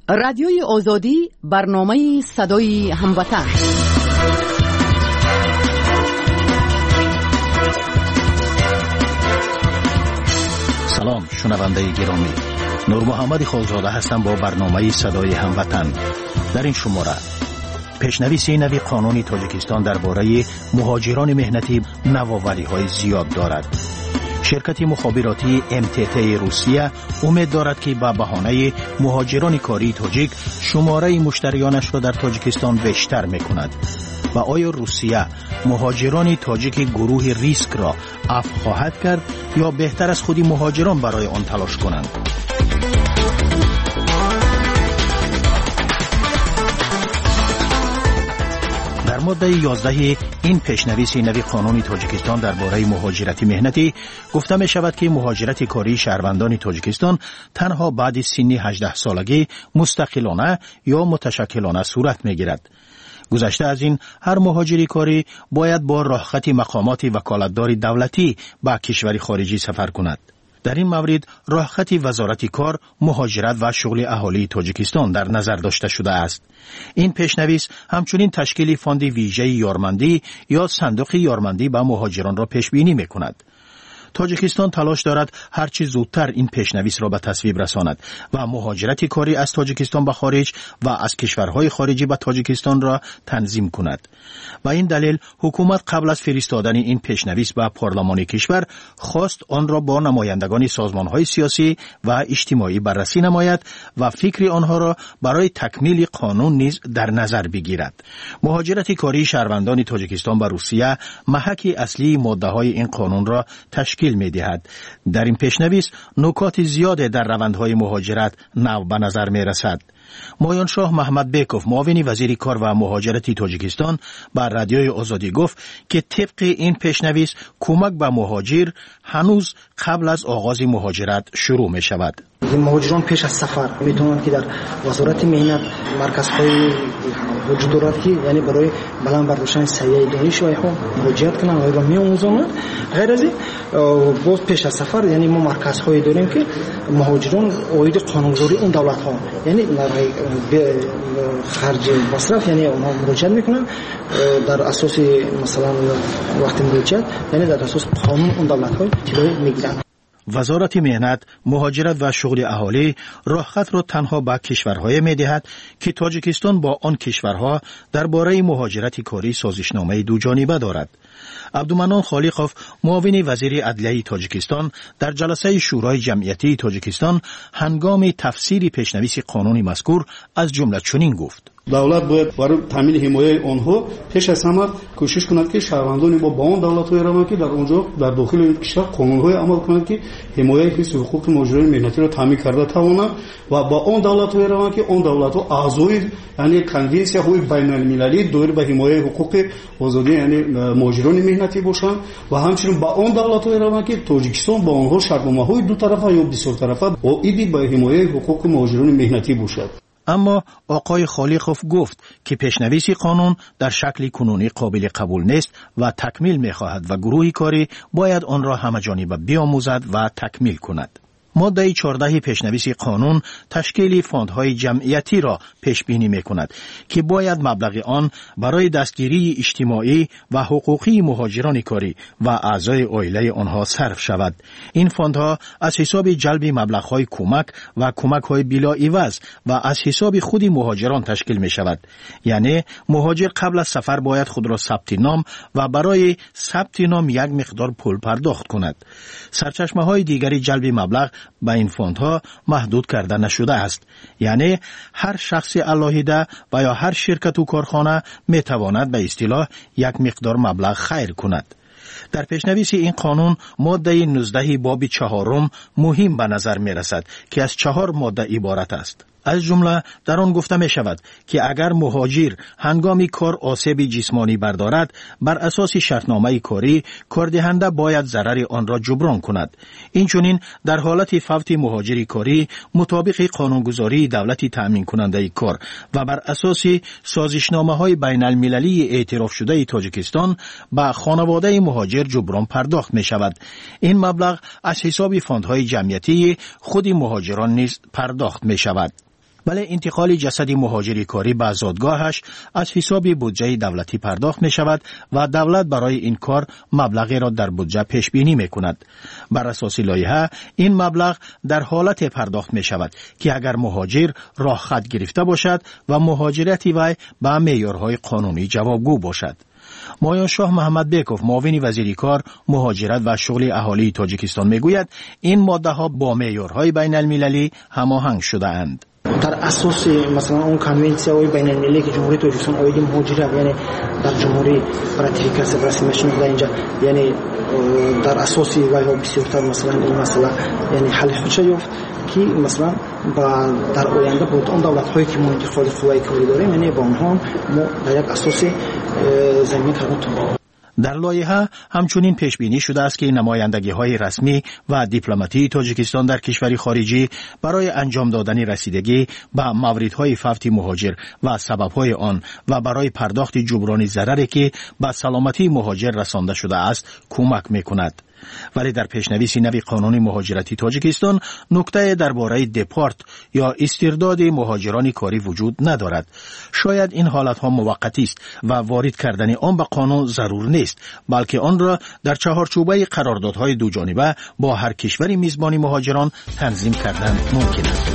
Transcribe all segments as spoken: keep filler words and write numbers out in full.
رادیوی آزادی، برنامه صدای هموطن. سلام شنونده گرامی، نور محمد خالزاده هستم با برنامه صدای هموطن. در این شماره پیشنویس نوی قانون تاجیکستان درباره مهاجران مهنتی نوآوری‌های زیاد دارد. شرکت مخابراتی ام تی تی روسیه امید دارد که با بهانه مهاجران کاری تاجیک شماره مشتریانش را در تاجیکستان بیشتر می‌کند. و آیا روسیه مهاجران تاجیک گروه ریسک را عفو خواهد کرد یا بهتر از خودی مهاجران برای آن تلاش کنند؟ در ماده یازده این پیشنویس نوی قانون تاجیکستان درباره مهاجرت مهنتی گفته می شود که مهاجرت کاری شهروندان تاجیکستان تنها بعد سن هجده سالگی مستقلانه یا متشکلانه صورت می گیرد. گذشته از این هر مهاجری کاری باید با راهخط مقامات وکالتدار دولتی به کشور خارجی سفر کند. در این مورد راهخط وزارت کار، مهاجرت و شغل اهالی تاجیکستان در نظر داشته شده است. این پیشنویس همچنین تشکیل فاند ویژه یارمندی یا صندوق یارمندی به مهاجران را پیش بینی می‌کند. تاجیکستان تلاش دارد هرچی زودتر این پیشنویس را به تصویب رساند و مهاجرت کاری از تاجیکستان به خارج و از کشورهای خارجی به تاجیکستان را تنظیم کند. و این دلیل حکومت قبل از فرستادن این پیشنویس به پارلمان کشور خواست آن را با نمایندگان سازمانهای سیاسی و اجتماعی بررسی نماید و فکر آنها را برای تکمیل قانون نیز در نظر بگیرد. مهاجرت کاری شهروندان تاجیکستان به روسیه محک اصلی ماده‌های این قانون را تشکیل می دهد. در این پیشنویس نکات زیاد در روندهای مهاجرت نو به نظر می رسد. مایان شاه محمد بیکوف معاون وزیر کار و مهاجرت تاجیکستان بر رادیوی آزادی گفت که طبق این پیشنویس کمک به مهاجر هنوز قبل از آغاز مهاجرت شروع می شود. مهاجران پیش از سفر میتونند که در وزارت مهنت مرکزهای وجود دارد که یعنی برای بلند برداشتن سویه دانش آنها مهاجرت کنند و آن را می‌آموزند. غیر از این باز پیش از سفر یعنی ما مرکزهایی داریم که مهاجران عاید قانونگذاری اون دولت ها یعنی به خرج مصرف یعنی اونها مراجعه میکنند در اساس مثلا وقتی مراجعه یعنی در اساس قانون اون دولت های طلای میگیرند. وزارت مهنت، مهاجرت و شغل اهالی راهخط را تنها به کشورهای می‌دهد که تاجیکستان با آن کشورها درباره مهاجرت کاری سازشنامه دو جانبه دارد. عبدالمنان خالقوف معاون وزیر عدلیه تاجیکستان در جلسه شورای جمعیتی تاجیکستان هنگام تفسیر پیشنویس قانون مذکور از جمله چنین گفت: دولت باید برای تامین حمایت آنها پیش از همه کوشش کند که شهروندان ما با آن دولت‌های روند که در اونجا در داخل این کشور قانون‌های عمل کنند که حمایت حقوق حقوق مهاجران مهنتی را تامین کرده توانند و با آن دولت‌های روند که آن دولت‌ها اعضای یعنی کنونسی‌های بین‌المللی دایر به حمایت حقوق آزادی یعنی مهاجران مهنتی باشند و همچنین با آن دولت‌های روند که تاجیکستان با آنها شرطنامه‌های دو طرفه یا بسیار طرفه عائد به حمایت حقوق مهاجران مهنتی باشد. اما آقای خالقوف گفت که پیشنویس قانون در شکل کنونی قابل قبول نیست و تکمیل می‌خواهد و گروه کاری باید آن را همه‌جانبه بیاموزد و تکمیل کند. ماده چهارده پیشنویس قانون تشکیل فاندهای جمعیتی را پیش بینی می‌کند که باید مبلغ آن برای دستگیری اجتماعی و حقوقی مهاجران کاری و اعضای عائله آنها صرف شود. این فاندها از حساب جلب مبلغ‌های کمک و کمک‌های بلا عوض و از حساب خود مهاجران تشکیل می‌شود. یعنی مهاجر قبل از سفر باید خود را ثبت نام و برای ثبت نام یک مقدار پول پرداخت کند. سرچشمه‌های دیگری جلب مبلغ به این فاندها محدود کرده نشده است. یعنی هر شخص علاهیده و یا هر شرکت و کارخانه می تواند به اصطلاح یک مقدار مبلغ خیر کند. در پیشنویس این قانون ماده نوزده باب چهارم مهم به نظر می رسد که از چهار ماده عبارت است. از جمله در آن گفته می شود که اگر مهاجر هنگام کار آسیب جسمانی بردارد بر اساس شرطنامه کاری کاردهنده باید ضرر آن را جبران کند. اینچنین در حالت فوت مهاجر کاری مطابق قانونگذاری دولت تأمین کننده کار و بر اساس سازشنامه های بین المللی اعتراف شده تاجیکستان به خانواده مهاجر جبران پرداخت می شود. این مبلغ از حساب فاندهای جمعیتی خود مهاجران نیز پرداخت می شود. ولی انتقال جسد مهاجر کاری به زادگاهش از حساب بودجه دولتی پرداخت می شود و دولت برای این کار مبلغی را در بودجه پیش بینی می کند. بر اساس لایحه این مبلغ در حالت پرداخت می شود که اگر مهاجر راه خط گرفته باشد و مهاجرت وی به معیارهای قانونی جوابگو باشد. مایان شاه محمد بیکوف معاون وزیر کار، مهاجرت و شغل اهالی تاجیکستان میگوید این ماده ها با معیارهای بین المللی هماهنگ شده اند. در اساس مثلا اون کنونسیون بین المللی که جمهوری تاجیکستان اویدی مهاجرت یعنی در جمهوری راتیفیکاسیون رسمیش میشه اینجا یعنی در اساس وایها بسیارتر مثلا این مسئله یعنی حل میشه یافت که مثلا با در آینده بود اون دولت هایی که ما انتقال قوای کاری داریم یعنی با اونها ما در یک اساس زمین تربط در لایحه همچنین پیش بینی شده است که نمایندگی های رسمی و دیپلماتی تاجیکستان در کشور خارجی برای انجام دادن رسیدگی به موردهای فوت مهاجر و سببهای آن و برای پرداخت جبران ضرری که به سلامتی مهاجر رسانده شده است کمک می‌کند. ولی در پیشنویس نوی قانون مهاجرتی تاجیکستان نکته درباره دپارت یا استرداد مهاجران کاری وجود ندارد. شاید این حالت ها موقتی است و وارد کردن آن به قانون ضرور نیست، بلکه آن را در چهارچوبه قراردادهای دو جانبه با هر کشوری میزبان مهاجران تنظیم کردن ممکن است.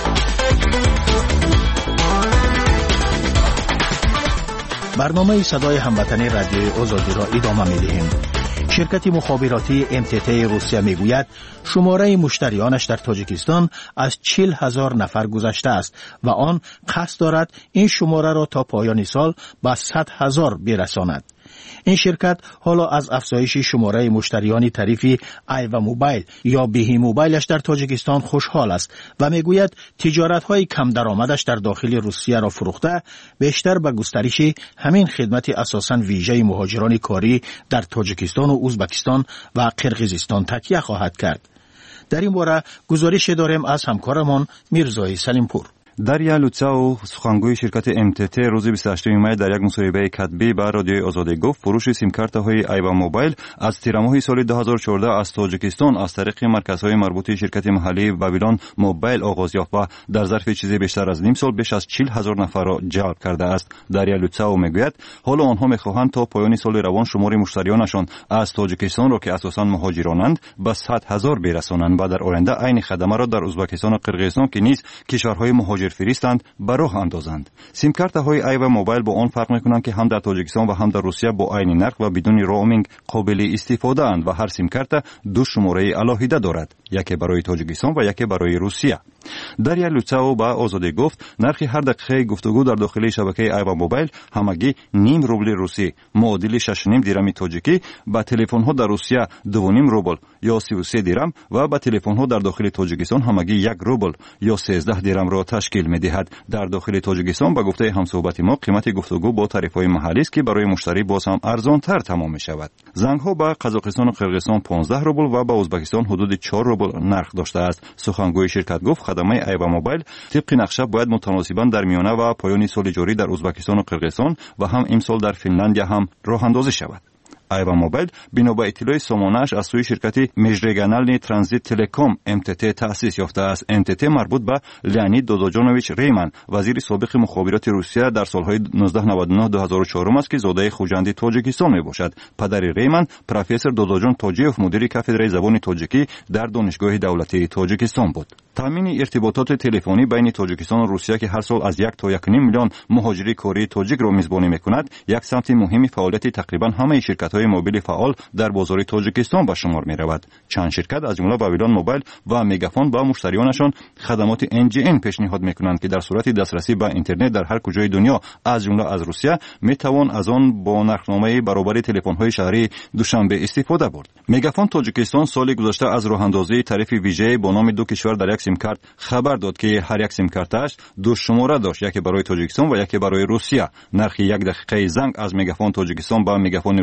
برنامه صدای هموطنی رادیوی آزادی را ادامه می‌دهیم. شرکت مخابراتی ام تی تی روسیه میگوید شماره مشتریانش در تاجیکستان از چهل هزار نفر گذشته است و آن قصد دارد این شماره را تا پایان سال به صد هزار برساند. این شرکت حالا از افزایش شماره مشتریان طریف ایوا موبایل یا بهی موبایلش در تاجیکستان خوشحال است و میگوید تجارت‌های کم درآمدش در داخل روسیه را فروخته بیشتر به گسترش همین خدمت اساساً ویژه مهاجران کاری در تاجیکستان و ازبکستان و قرقیزستان تکیه خواهد کرد. در این باره گزارش داریم از همکارمان میرزای سلیمپور. дарья لوتساو сухангӯи ширкати эм ти ти рӯзи бисту ҳаштуми май дар як мусоҳибаи катбӣ ба радиои озодӣ гуфт фурӯши симкартаҳои айва мобайл аз тирамоҳи соли ду ҳазору чордаҳ аз тоҷикистон аз тариқи марказҳои марбути ширкати маҳаллии вавилон мобайл оғоз ёфт ва дар зарфи чизе бештар аз ним сол беш аз чил ҳазор нафарро ҷалб кардааст. дарья луцао мегӯяд ҳоло онҳо мехоҳанд то поёни соли равон шумори муштариёнашон аз тоҷикистонро ки асосан муҳоҷиронанд ба сад ҳазор берасонанд ва дар оянда айни хадамаро дар ӯзбекистону қирғизистон ки низ кишварҳои муҳоҷир фиристанд ба роҳ андозанд. симкартаҳои айва мобайл бо он фарқ мекунанд ки ҳам дар тоҷикистон ва ҳам дар русия бо айни нарх ва бидуни роуминг қобили истифодаанд ва ҳар симкарта ду шумораи алоҳида дорад, яке барои тоҷикистон ва яке барои русия. дарья луцао ба озодӣ гуфт нархи ҳар дақиқаи гуфтугӯ дар дохилии шабакаи айва мобайл ҳамагӣ ним рубли русӣ муодили шаш ним дирами тоҷикӣ, ба телефонҳо дар русия ду ним рубл ё сиву се дирам ва ба телефонҳо дар дохили тоҷикистон ҳамагӣ як рубл ё сездаҳ дирамро ташкил медиҳад. дар дохили тоҷикистон ба гуфтаи ҳамсуҳбати мо қимати гуфтугӯ бо тарифҳои маҳаллист ки барои муштарӣ боз ҳам арзонтар тамом мешавад. зангҳо ба қазоқистону қирғизистон понздаҳ рубл ва ба ӯзбекистон ҳудуди чор рубл нарх доштааст. сухангӯи ширкат гуфт хадамаи айва мобайл тибқи нақша бояд мутаносибан дар миёна ва поёни соли ҷорӣ дар ӯзбекистону қирғизистон ва ҳам имсол дар финляндия ҳам роҳандозӣ шавад. айва мобайл бино ба иттилои сомонааш аз сӯи ширкати межрегионални транзит телеком эм ти ти таъсис ёфтааст. эм ти ти марбут ба леонид додоҷонович рейман, вазири собиқи мухобироти русия дар солҳои нуздаҳ наваду нӯҳ ду ҳазору чорум аст ки зодаи хуҷанди тоҷикистон мебошад. падари рейман профессор додоҷон тоҷиев мудири кафедраи забони тоҷикӣ дар донишгоҳи давлатии тоҷикистон буд. таъмини иртибототи телефонӣ байни тоҷикистону русия ки ҳар сол аз як то як ним миллион муҳоҷири кории тоҷикро мизбонӣ мекунад, як самти муҳими фаъолияти тақрибан ҳамаи ширкатҳои мобили фаъол дар бозори тоҷикистон ба шумор меравад. чанд ширкат аз ҷумла вавилон мобайл ва мегафон ба муштариёнашон хадамоти эн ҷи эн пешниҳод мекунанд ки дар сурати дастрасӣ ба интернет дар ҳар куҷои дунё аз ҷумла аз русия метавон аз он бо нархномаи баробари телефонҳои шаҳрии душанбе истифода бурд. мегафон тоҷикистон соли гузашта аз роҳандозии тарифи вижеи бо номи ду кишвар дар як симкарт хабар дод ки ҳар як симкартааш ду шумора дошт, яке барои тоҷикистон ва яке барои русия. нархи як дақиқаи занг аз мегафон тоҷикистон ба мегафони русия ҳудуди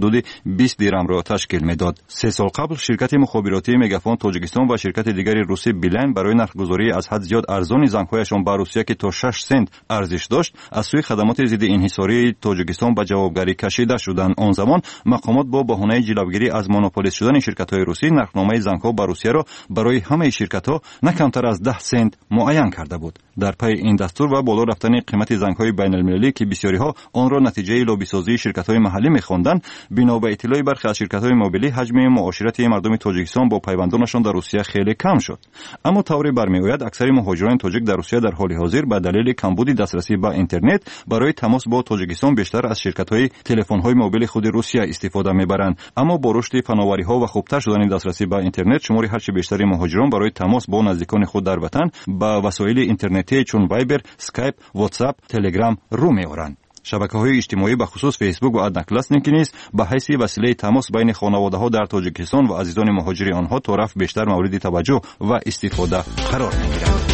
حدود بیست درم را تشکیل میداد. سه سال قبل شرکت مخابراتی مگافون تاجیکستان و شرکت دیگری روسی بیلین برای نرخگذاری از حد زیاد ارزان زنگ‌هایشان به روسیه که تا شش سنت ارزش داشت از سوی خدمات ضد انحصاری تاجیکستان به جوابگری کشیده شدند. آن زمان مقامات با بهانه جلوگیری از مونوپولیست شدن شرکت‌های روسی نرخنامه زنگ‌ها به روسیه را برای همه شرکت‌ها نه کمتر از ده سنت معین کرده بود. در پی این دستور و بالا رفتن قیمت زنگ‌های بین‌المللی که بسیاری‌ها آن را نتیجه لابی‌سازی شرکت‌های محلی می‌خواندند، بنا به اطلاع برخی از شرکت‌های موبیلی حجم معاشرتی مردم تاجیکستان با پیوندانشان در روسیه خیلی کم شد. اما طوری برمی‌آید اکثر مهاجران تاجیک در روسیه در حال حاضر به دلیل کمبود دسترسی به اینترنت برای تماس با تاجیکستان بیشتر از شرکت‌های تلفن‌های موبیل خود روسیه استفاده می‌برند. اما با رشد فناوری‌ها و خوبتر شدن دسترسی به اینترنت، شمار هرچه بیشتری مهاجران برای تماس با نزدیکان خود در وطن با وسایل اینترنتی چون وایبر، اسکایپ، واتساپ، تلگرام رو می‌آورند. شبکه‌های اجتماعی به خصوص فیسبوک و ادناکلاسنیک نیز به حیث وسیله تماس بین خانواده‌ها در تاجیکستان و عزیزان مهاجر آنها طرف بیشتر مورد توجه و استفاده قرار می‌گیرد.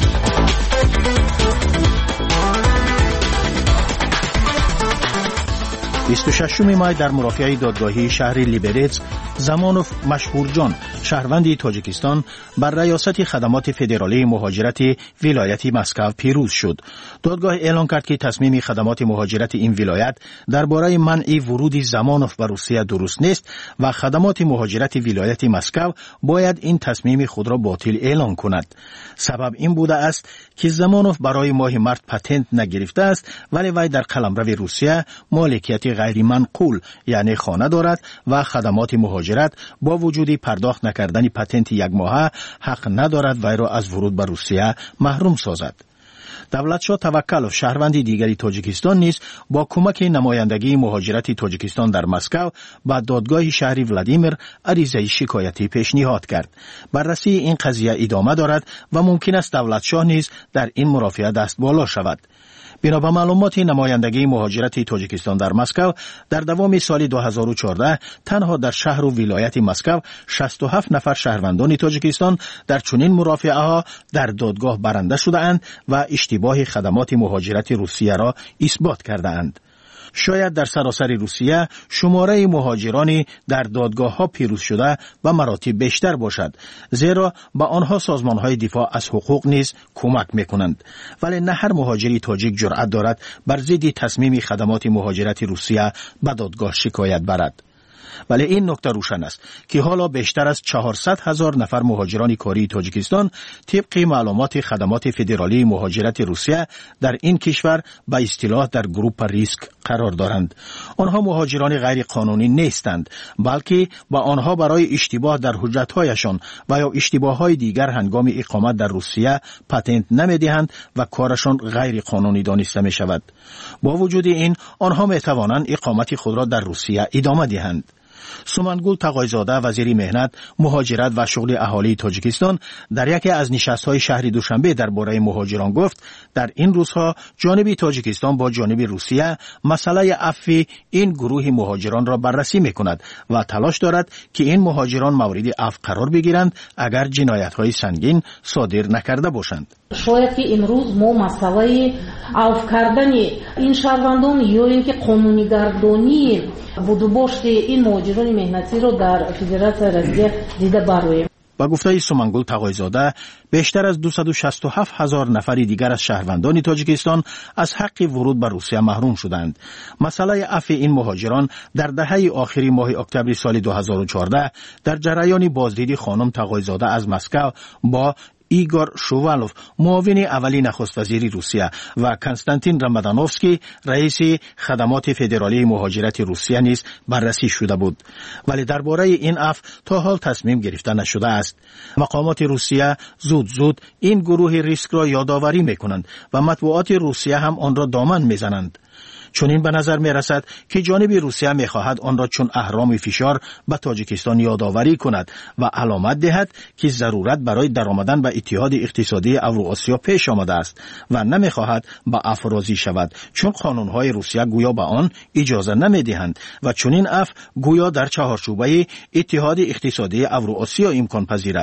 بیست و ششم مای در مرافعه دادگاهی شهر لیبریتس زمانوف مشهورجان شهروند تاجیکستان بر ریاست خدمات فدرالی مهاجرت ولایت مسکو پیروز شد. دادگاه اعلام کرد که تصمیم خدمات مهاجرت این ولایت درباره منع ورود زمانوف به روسیه درست نیست و خدمات مهاجرت ولایت مسکو باید این تصمیم خود را باطل اعلام کند. سبب این بوده است که زمانوف برای ماه مارت پتنت نگرفته است، ولی وی در قلمرو روسیه مالکیت غیر منقول یعنی خانه دارد و خدمات مهاجرت با وجود پرداخت نکردن پتنت یک ماهه حق ندارد وی را از ورود به روسیه محروم سازد. دولتشاه توکلوف شهروند دیگری تاجیکستان نیز با کمک نمایندگی مهاجرت تاجیکستان در مسکو به دادگاه شهری ولادیمیر عریضه شکایتی پیشنهاد کرد. بررسی این قضیه ادامه دارد و ممکن است دولتشاه نیز در این مرافعه دست بالا شود. بنا به معلومات نمایندگی مهاجرت تاجیکستان در مسکو در دوام سال دو هزار و چهارده تنها در شهر و ولایت مسکو شصت و هفت نفر شهروندان تاجیکستان در چنین مرافعه ها در دادگاه برنده شده اند و اشتباه خدمات مهاجرت روسیه را اثبات کرده اند. شاید در سراسر روسیه شماره مهاجرانی در دادگاه ها پیروز شده و مراتب بیشتر باشد، زیرا به آنها سازمان های دفاع از حقوق نیز کمک میکنند، ولی نه هر مهاجری تاجیک جرأت دارد بر ضد تصمیم خدمات مهاجرت روسیه به دادگاه شکایت برد. ولی این نکته روشن است که حالا بیشتر از چهارصد هزار نفر مهاجران کاری تاجیکستان طبق معلومات خدمات فدرالی مهاجرت روسیه در این کشور به اصطلاح در گروپ ریسک قرار دارند. آنها مهاجران غیر قانونی نیستند، بلکه با آنها برای اشتباه در حجت‌هایشان و یا اشتباه‌های دیگر هنگام اقامت در روسیه پتنت نمی‌دهند و کارشان غیر قانونی دانسته می‌شود. با وجود این آنها می‌توانند اقامت خود را در روسیه ادامه دهند. سومنگول تقایزاده وزیر مهنت، مهاجرت و شغل اهالی تاجیکستان در یکی از نشست‌های شهر دوشنبه درباره مهاجران گفت در این روزها جانب تاجیکستان با جانب روسیه مسئله عفو این گروه مهاجران را بررسی می‌کند و تلاش دارد که این مهاجران مورد عفو قرار بگیرند اگر جنایت‌های سنگین صادر نکرده باشند. شاید که امروز ما مسئله عفو کردن این شهروندان یا اینکه قانونی‌گردانی بودوباشت این مهاجران مهنتی رو در فدراسیون روسیه دیده بارویم. با گفته سومنگول تقایزاده بیشتر از دویست و شصت و هفت هزار نفر دیگر از شهروندان تاجیکستان از حق ورود به روسیه محروم شدند. مسئله عفو این مهاجران در دهه آخری ماه اکتبر سال دو هزار و چهارده در جریان بازدید خانم تقایزاده از مسکو با ایگور شووالوف معاون اولی نخست وزیر روسیه و کنستانتین رامادانوفسکی رئیس خدمات فدرالی مهاجرت روسیه نیز بررسی شده بود، ولی درباره این عفو تا حال تصمیم گرفته نشده است. مقامات روسیه زود زود این گروه ریسک را یادآوری میکنند و مطبوعات روسیه هم آن را دامن میزنند. چون این به نظر می رسد که جانب روسیه می خواهد آن را چون اهرام فشار به تاجیکستان یادآوری کند و علامت دهد که ضرورت برای درآمدن به اتحاد اقتصادی اوراسیا پیش آمده است و نمی خواهد به عفو راضی شود، چون قانونهای روسیه گویا به آن اجازه نمی دهند و چون این عفو گویا در چهارچوبه اتحاد اقتصادی اوراسیا امکان پذیر است.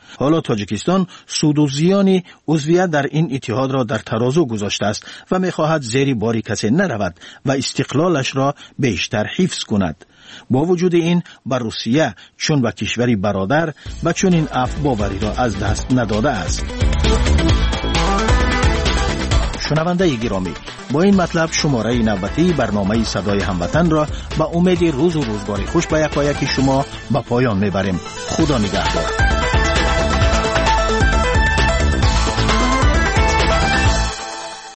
حالا تاجیکستان سود و زیان عضویت در این اتحاد را در ترازو گذاشته است و می‌خواهد زیر بار کسی نرود و استقلالش را بیشتر حفظ کند. با وجود این بر روسیه چون به کشوری برادر و چون این عفو باوری را از دست نداده است. شنونده گرامی، با این مطلب شماره نوبتی برنامه صدای هموطن را به امید روز و روزگار خوش به یکایک شما به پایان میبریم. خدا نگهدار.